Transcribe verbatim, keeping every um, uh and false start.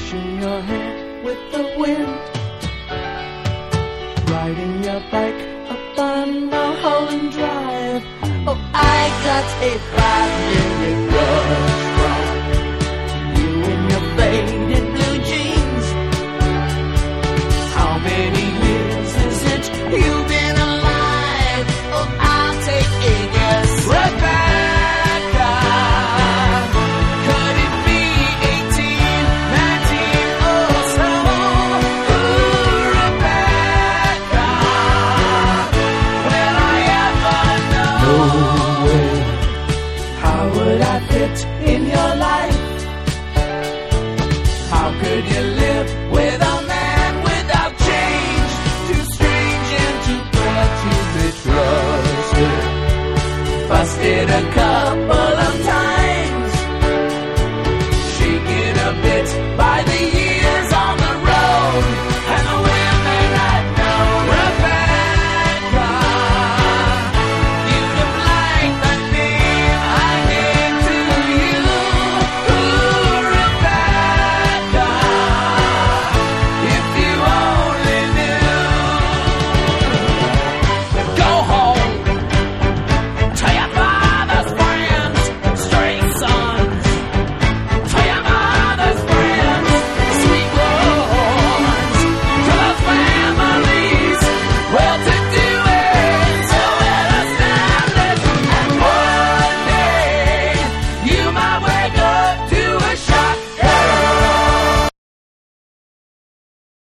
brushing your hair with the wind, riding your bike up on Mulholland Drive. Oh, I got a five-minute rush from you in your faded blue jeans. How many years is it you've been alive? Oh, I'll take a guess. Rebecca, could it be eighteen, nineteen, or so? Ooh, Rebecca, will I ever know? No way. How would I fit in your life? How could you live with a man without change? Too strange and too bad to be trusted. Busted a couple